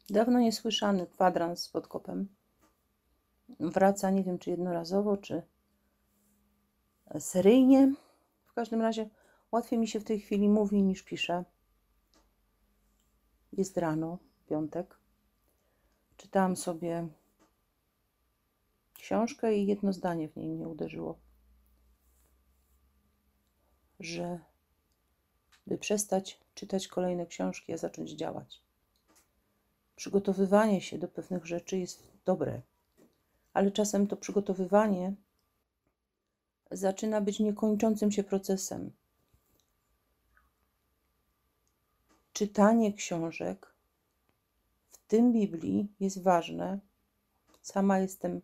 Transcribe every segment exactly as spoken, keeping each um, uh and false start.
Dawno niesłyszany kwadrans pod kopem wraca, nie wiem czy jednorazowo, czy seryjnie. W każdym razie łatwiej mi się w tej chwili mówi niż pisze. Jest rano, piątek. Czytałam sobie książkę i jedno zdanie w niej mnie uderzyło, że by przestać czytać kolejne książki, a zacząć działać. Przygotowywanie się do pewnych rzeczy jest dobre, ale czasem to przygotowywanie zaczyna być niekończącym się procesem. Czytanie książek, w tym Biblii, jest ważne. Sama jestem,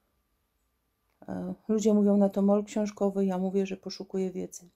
e, ludzie mówią na to mol książkowy, ja mówię, że poszukuję wiedzy.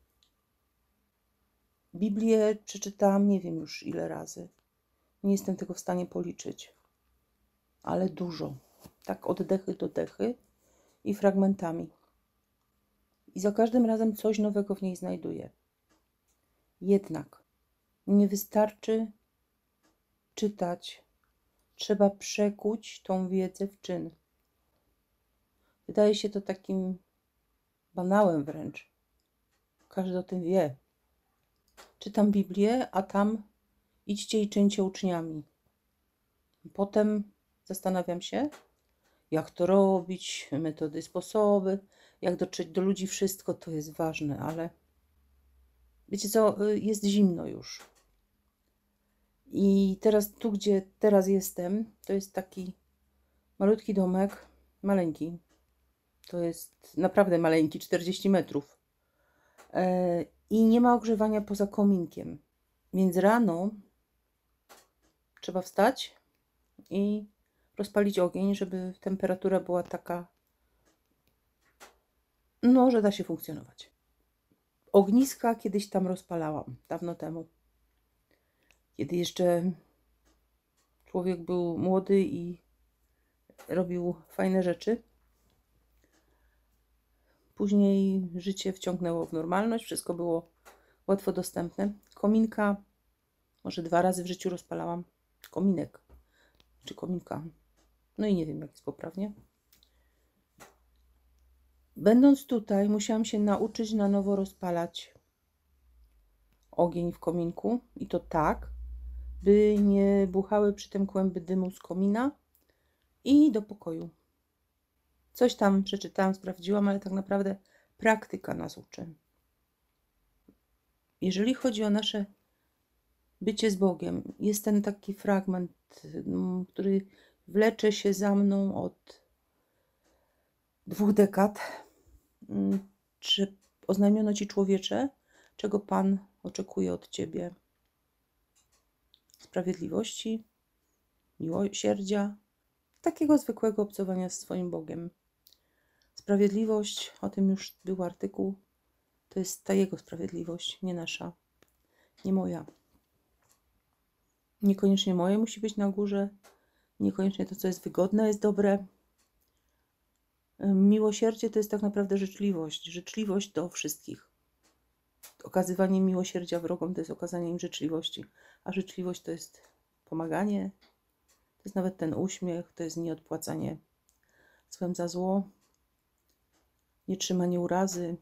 Biblię przeczytałam nie wiem już ile razy. Nie jestem tego w stanie policzyć, ale dużo. Tak od dechy do dechy i fragmentami. I za każdym razem coś nowego w niej znajduję. Jednak nie wystarczy czytać. Trzeba przekuć tą wiedzę w czyn. Wydaje się to takim banałem wręcz. Każdy o tym wie. Czytam Biblię, a tam idźcie i czyńcie uczniami. Potem zastanawiam się, jak to robić, metody, sposoby, jak dotrzeć do ludzi, wszystko to jest ważne, ale wiecie co, jest zimno już. I teraz tu, gdzie teraz jestem, to jest taki malutki domek, maleńki. To jest naprawdę maleńki, czterdzieści metrów. E, I nie ma ogrzewania poza kominkiem. Więc rano trzeba wstać i rozpalić ogień, żeby temperatura była taka, no, że da się funkcjonować. Ogniska kiedyś tam rozpalałam, dawno temu. Kiedy jeszcze człowiek był młody i robił fajne rzeczy. Później życie wciągnęło w normalność, wszystko było łatwo dostępne. Kominka może dwa razy w życiu rozpalałam. Kominek czy kominka. No i nie wiem, jak jest poprawnie. Będąc tutaj, musiałam się nauczyć na nowo rozpalać ogień w kominku. I to tak, by nie buchały przy tym kłęby dymu z komina i do pokoju. Coś tam przeczytałam, sprawdziłam, ale tak naprawdę praktyka nas uczy. Jeżeli chodzi o nasze bycie z Bogiem, jest ten taki fragment, który wlecze się za mną od dwóch dekad. Czy oznajmiono Ci, człowiecze, czego Pan oczekuje od Ciebie? Sprawiedliwości, miłosierdzia, takiego zwykłego obcowania z swoim Bogiem. Sprawiedliwość, o tym już był artykuł, to jest ta Jego sprawiedliwość, nie nasza, nie moja. Niekoniecznie moje musi być na górze, niekoniecznie to, co jest wygodne, jest dobre. Miłosierdzie to jest tak naprawdę życzliwość, życzliwość do wszystkich. Okazywanie miłosierdzia wrogom to jest okazanie im życzliwości, a życzliwość to jest pomaganie, to jest nawet ten uśmiech, to jest nieodpłacanie złem za zło, nie trzymanie urazy.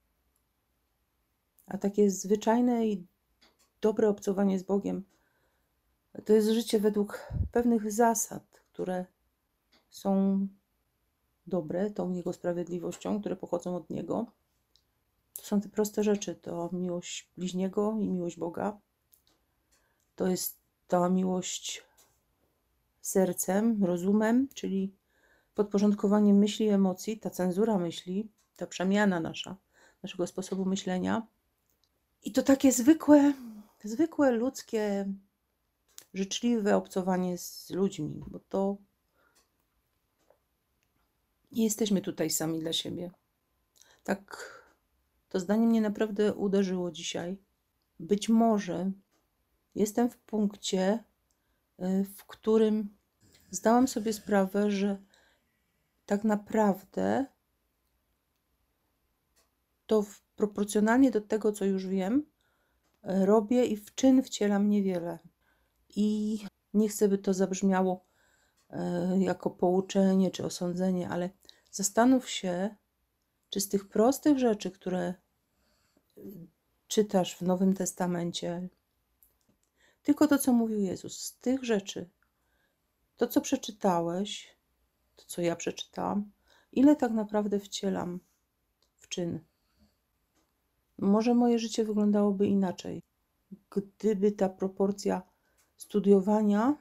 A takie zwyczajne i dobre obcowanie z Bogiem to jest życie według pewnych zasad, które są dobre, tą Jego sprawiedliwością, które pochodzą od Niego. To są te proste rzeczy, to miłość bliźniego i miłość Boga. To jest ta miłość sercem, rozumem, czyli podporządkowanie myśli i emocji, ta cenzura myśli, ta przemiana nasza, naszego sposobu myślenia. I to takie zwykłe, zwykłe ludzkie, życzliwe obcowanie z ludźmi, bo to nie jesteśmy tutaj sami dla siebie. Tak, to zdanie mnie naprawdę uderzyło dzisiaj. Być może jestem w punkcie, w którym zdałam sobie sprawę, że tak naprawdę to proporcjonalnie do tego, co już wiem, robię i w czyn wcielam niewiele. I Nie chcę, by to zabrzmiało e, jako pouczenie czy osądzenie, ale zastanów się, czy z tych prostych rzeczy, które czytasz w Nowym Testamencie, tylko to, co mówił Jezus, z tych rzeczy, to, co przeczytałeś, to, co ja przeczytałam, ile tak naprawdę wcielam w czyn. Może moje życie wyglądałoby inaczej, gdyby ta proporcja studiowania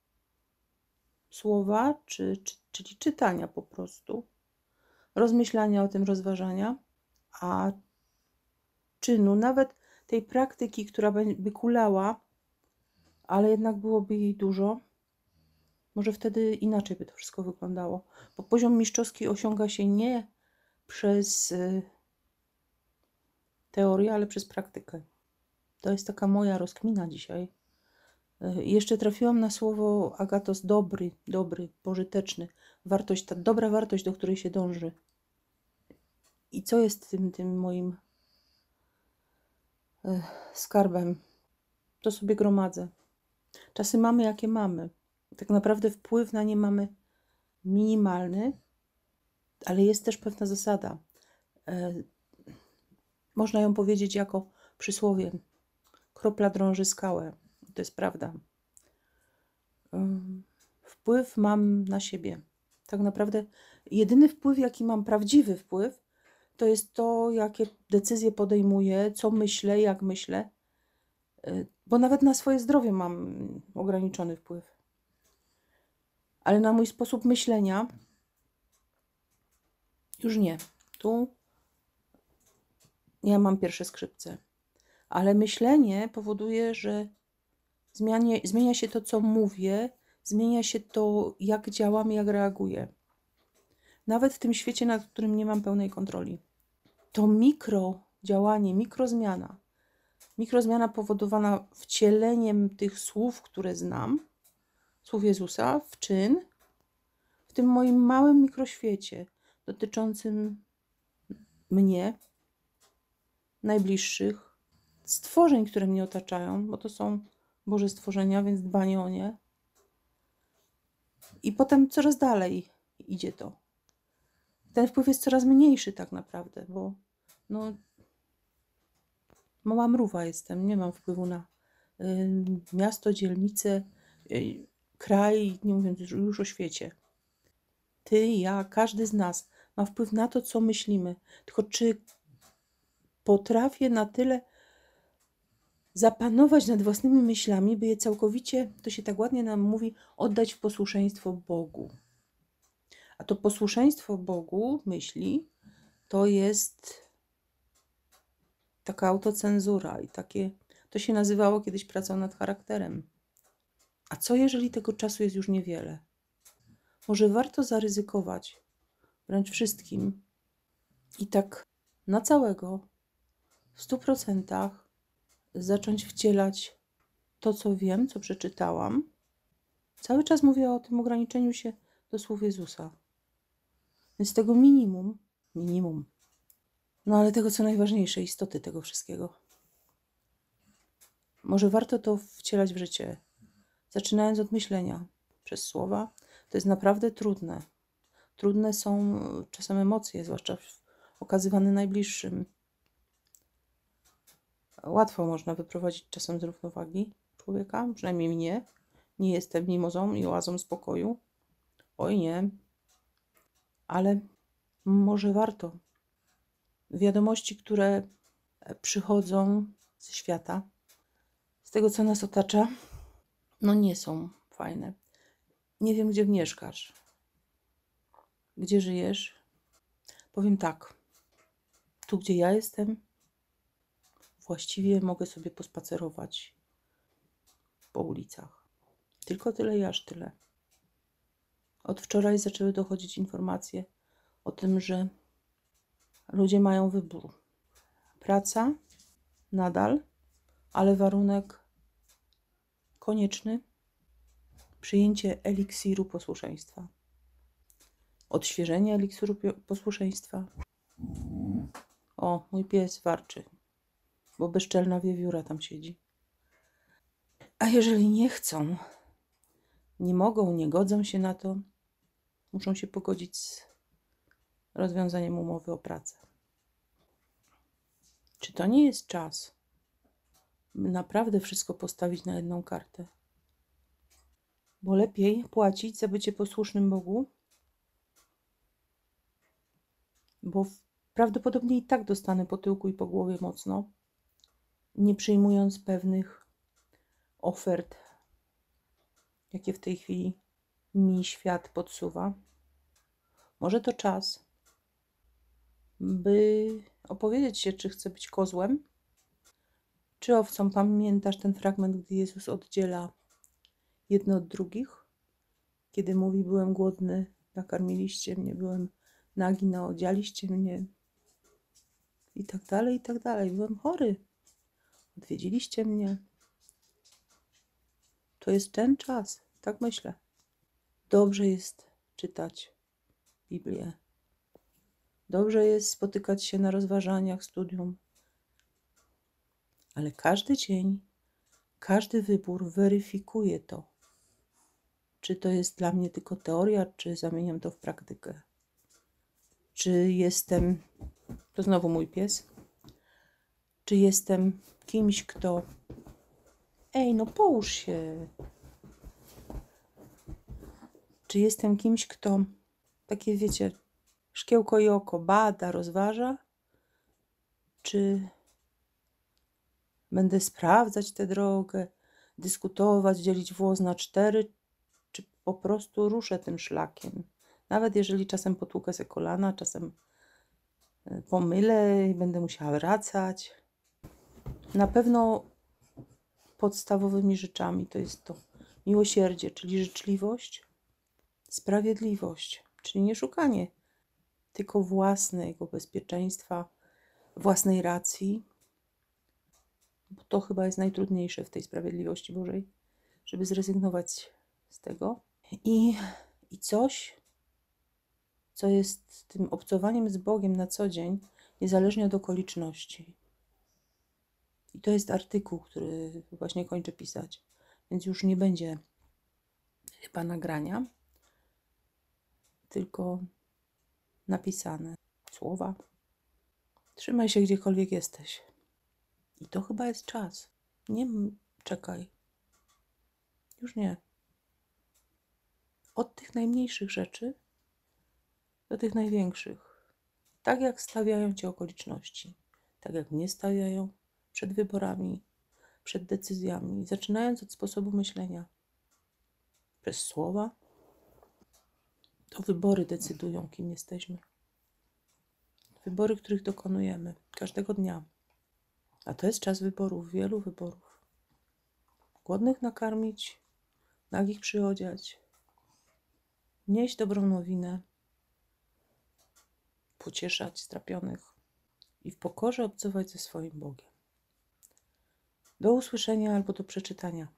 słowa, czy, czy, czyli czytania po prostu, rozmyślania o tym, rozważania, a czynu, nawet tej praktyki, która by kulała, ale jednak byłoby jej dużo, może wtedy inaczej by to wszystko wyglądało. Bo poziom mistrzowski osiąga się nie przez y, teorię, ale przez praktykę. To jest taka moja rozkmina dzisiaj. Y, jeszcze trafiłam na słowo agatos, dobry, dobry, pożyteczny. Wartość, ta dobra wartość, do której się dąży. I co jest tym, tym moim y, skarbem? To sobie gromadzę. Czasy mamy, jakie mamy. Tak naprawdę wpływ na nie mamy minimalny, ale jest też pewna zasada. E, można ją powiedzieć jako przysłowie. Kropla drąży skałę. To jest prawda. E, wpływ mam na siebie. Tak naprawdę jedyny wpływ, jaki mam, prawdziwy wpływ, to jest to, jakie decyzje podejmuję, co myślę, jak myślę. E, bo nawet na swoje zdrowie mam ograniczony wpływ. Ale na mój sposób myślenia już nie. Tu ja mam pierwsze skrzypce. Ale myślenie powoduje, że zmianie, zmienia się to, co mówię, zmienia się to, jak działam, jak reaguję. Nawet w tym świecie, nad którym nie mam pełnej kontroli. To mikrodziałanie, mikrozmiana, mikrozmiana powodowana wcieleniem tych słów, które znam, słów Jezusa, w czyn, w tym moim małym mikroświecie dotyczącym mnie, najbliższych, stworzeń, które mnie otaczają, bo to są Boże stworzenia, więc dbanie o nie. I potem coraz dalej idzie to. Ten wpływ jest coraz mniejszy tak naprawdę, bo no, mała mrówa jestem, nie mam wpływu na y, miasto, dzielnicę, y, kraj, nie mówiąc już o świecie. Ty, ja, każdy z nas ma wpływ na to, co myślimy. Tylko czy potrafię na tyle zapanować nad własnymi myślami, by je całkowicie, to się tak ładnie nam mówi, oddać w posłuszeństwo Bogu. A to posłuszeństwo Bogu, myśli, to jest taka autocenzura i takie, to się nazywało kiedyś pracą nad charakterem. A co jeżeli tego czasu jest już niewiele? Może warto zaryzykować wręcz wszystkim i tak na całego, w stu procentach zacząć wcielać to, co wiem, co przeczytałam. Cały czas mówię o tym ograniczeniu się do słów Jezusa. Więc tego minimum, minimum, no ale tego, co najważniejsze, istoty tego wszystkiego. Może warto to wcielać w życie, zaczynając od myślenia przez słowa. To jest naprawdę trudne. Trudne są czasem emocje, zwłaszcza okazywane najbliższym. Łatwo można wyprowadzić czasem z równowagi człowieka, przynajmniej mnie. Nie jestem mimozą i oazą spokoju. Oj nie. Ale może warto. Wiadomości, które przychodzą ze świata, z tego, co nas otacza, no nie są fajne. Nie wiem, gdzie mieszkasz, gdzie żyjesz. Powiem tak, tu, gdzie ja jestem, właściwie mogę sobie pospacerować po ulicach. Tylko tyle i aż tyle. Od wczoraj zaczęły dochodzić informacje o tym, że ludzie mają wybór. Praca nadal, ale warunek konieczny, przyjęcie eliksiru posłuszeństwa. Odświeżenie eliksiru posłuszeństwa. O, mój pies warczy, bo bezczelna wiewióra tam siedzi. A jeżeli nie chcą, nie mogą, nie godzą się na to, muszą się pogodzić z rozwiązaniem umowy o pracę. Czy to nie jest czas, by naprawdę wszystko postawić na jedną kartę? Bo lepiej płacić za bycie posłusznym Bogu, bo prawdopodobnie i tak dostanę po tyłku i po głowie mocno, nie przyjmując pewnych ofert, jakie w tej chwili mi świat podsuwa. Może to czas, by opowiedzieć się, czy chcę być kozłem, czy owcą. Pamiętasz ten fragment, gdy Jezus oddziela jedno od drugich? Kiedy mówi, byłem głodny, nakarmiliście mnie, byłem nagi, naodzialiście mnie i tak dalej, i tak dalej. Byłem chory, odwiedziliście mnie. To jest ten czas, tak myślę. Dobrze jest czytać Biblię. Dobrze jest spotykać się na rozważaniach, studium. Ale każdy dzień, każdy wybór weryfikuje to, czy to jest dla mnie tylko teoria, czy zamieniam to w praktykę. Czy jestem, to znowu mój pies, czy jestem kimś, kto, ej, no połóż się. Czy jestem kimś, kto, takie wiecie, szkiełko i oko bada, rozważa, czy będę sprawdzać tę drogę, dyskutować, dzielić włos na cztery, czy po prostu ruszę tym szlakiem. Nawet jeżeli czasem potłukę sobie kolana, czasem pomylę i będę musiała wracać. Na pewno podstawowymi rzeczami to jest to miłosierdzie, czyli życzliwość, sprawiedliwość, czyli nie szukanie tylko własnego bezpieczeństwa, własnej racji, bo to chyba jest najtrudniejsze w tej sprawiedliwości Bożej, żeby zrezygnować z tego. I, i coś, co jest tym obcowaniem z Bogiem na co dzień, niezależnie od okoliczności. I to jest artykuł, który właśnie kończę pisać, więc już nie będzie chyba nagrania, tylko napisane słowa. Trzymaj się gdziekolwiek jesteś. I to chyba jest czas. Nie czekaj. Już nie. Od tych najmniejszych rzeczy do tych największych. Tak jak stawiają cię okoliczności. Tak jak mnie stawiają przed wyborami, przed decyzjami. Zaczynając od sposobu myślenia. Przez słowa. To wybory decydują, kim jesteśmy. Wybory, których dokonujemy każdego dnia. A to jest czas wyborów, wielu wyborów. Głodnych nakarmić, nagich przyodziać, nieść dobrą nowinę, pocieszać strapionych i w pokorze obcować ze swoim Bogiem. Do usłyszenia albo do przeczytania.